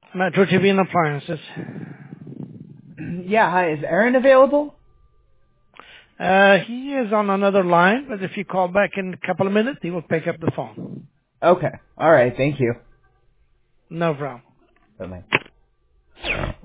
Metro TV and Appliances. Yeah, hi. Is Aaron available? He is on another line, but if you call back in a couple of minutes, he will pick up the phone. Okay. All right. Thank you. No problem. Bye-bye.